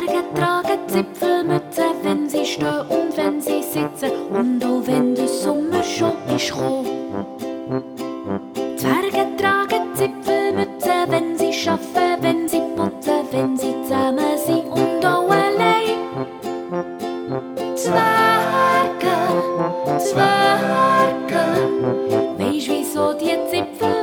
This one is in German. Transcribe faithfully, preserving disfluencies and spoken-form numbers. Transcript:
Zwerge tragen Zipfelmütze, wenn sie stehen und wenn sie sitzen und auch wenn der Sommer schon ist gekommen. Zwerge tragen Zipfelmütze, wenn sie arbeiten, wenn sie putzen, wenn sie zusammen sind und auch allein. Zwerge, Zwerge, weisst wieso die Zipfel